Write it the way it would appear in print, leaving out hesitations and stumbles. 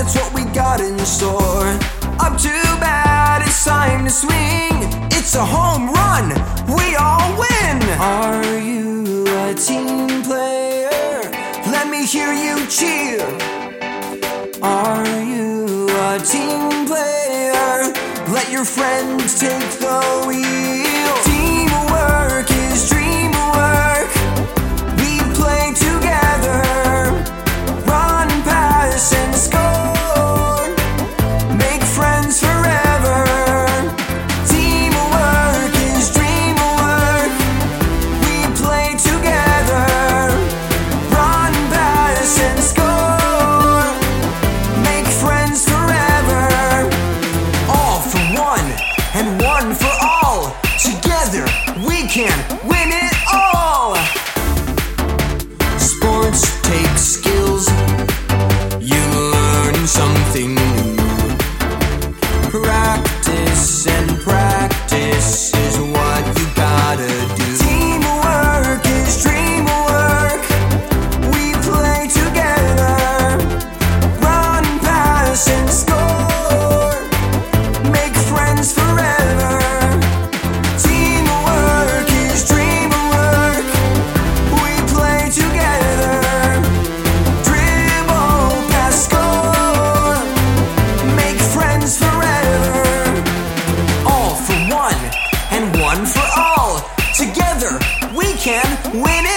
that's what we got in store. Up to bat, it's time to swing. It's a home run, we all win. Are you a team player? Let me hear you cheer. Are you a team player? Let your friends take the wheel. Teamwork is dream work. We play together. Run, pass, and score. Make friends forever. Teamwork is dream work. We play together. Run, pass, and score. Make friends forever. All for one and one for all. Together we can win it all. Sports take skills. You learn something new. Practice and practice is what you gotta do. Teamwork is dream work. We play together. Run, pass, and score. Make friends forever. Teamwork is dream work. We play together. Dribble, pass, score. Make friends forever. All for one and one for all. Together we can win it